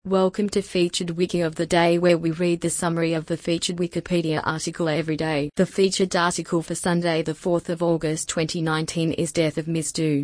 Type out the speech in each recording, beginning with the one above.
Welcome to Featured Wiki of the Day, where we read the summary of the featured Wikipedia article every day. The featured article for Sunday the 4th of August 2019 is Death of Ms. Dhu.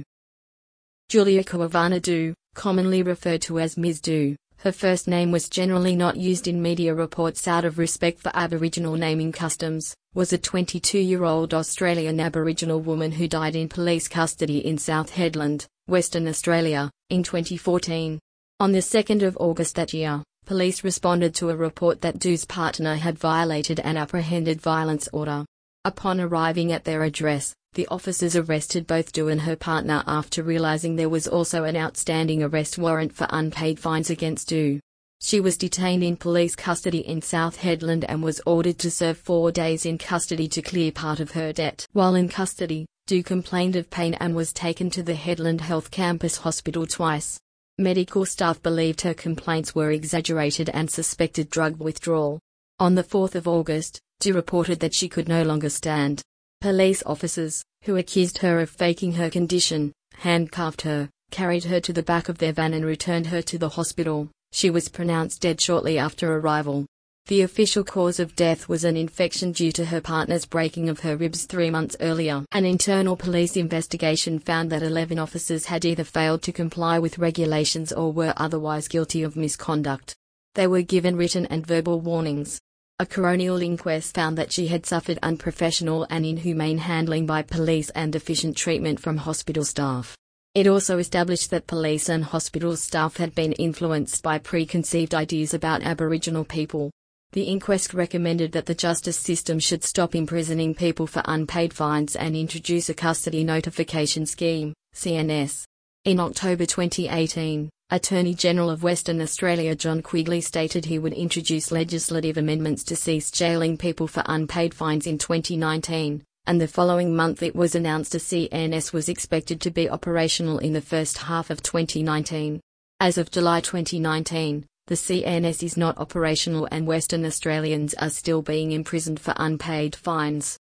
Julia Kawana Dhu, commonly referred to as Ms. Dhu. Her first name was generally not used in media reports out of respect for Aboriginal naming customs, was a 22-year-old Australian Aboriginal woman who died in police custody in South Hedland, Western Australia, in 2014. On the 2nd of August that year, police responded to a report that Dhu's partner had violated an apprehended violence order. Upon arriving at their address, the officers arrested both Dhu and her partner after realizing there was also an outstanding arrest warrant for unpaid fines against Dhu. She was detained in police custody in South Hedland and was ordered to serve 4 days in custody to clear part of her debt. While in custody, Dhu complained of pain and was taken to the Hedland Health Campus Hospital twice. Medical staff believed her complaints were exaggerated and suspected drug withdrawal. On the 4th of August, Dhu reported that she could no longer stand. Police officers, who accused her of faking her condition, handcuffed her, carried her to the back of their van and returned her to the hospital. She was pronounced dead shortly after arrival. The official cause of death was an infection due to her partner's breaking of her ribs 3 months earlier. An internal police investigation found that 11 officers had either failed to comply with regulations or were otherwise guilty of misconduct. They were given written and verbal warnings. A coronial inquest found that she had suffered unprofessional and inhumane handling by police and deficient treatment from hospital staff. It also established that police and hospital staff had been influenced by preconceived ideas about Aboriginal people. The inquest recommended that the justice system should stop imprisoning people for unpaid fines and introduce a custody notification scheme, CNS. In October 2018, Attorney General of Western Australia John Quigley stated he would introduce legislative amendments to cease jailing people for unpaid fines in 2019, and the following month it was announced a CNS was expected to be operational in the first half of 2019. As of July 2019, the CNS is not operational and Western Australians are still being imprisoned for unpaid fines.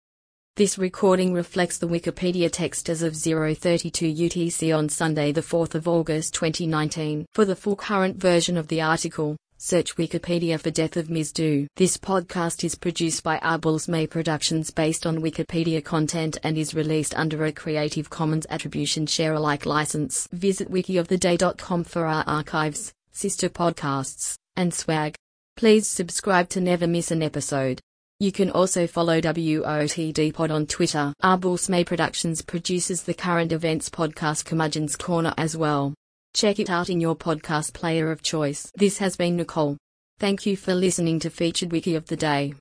This recording reflects the Wikipedia text as of 0:32 UTC on Sunday the 4th of August 2019. For the full current version of the article, search Wikipedia for Death of Ms. Dhu. This podcast is produced by Arbels May Productions based on Wikipedia content and is released under a Creative Commons Attribution Share Alike license. Visit wikioftheday.com for our archives, sister podcasts, and swag. Please subscribe to never miss an episode. You can also follow WOTD Pod on Twitter. Arbels May Productions produces the current events podcast Curmudgeon's Corner as well. Check it out in your podcast player of choice. This has been Nicole. Thank you for listening to Featured Wiki of the Day.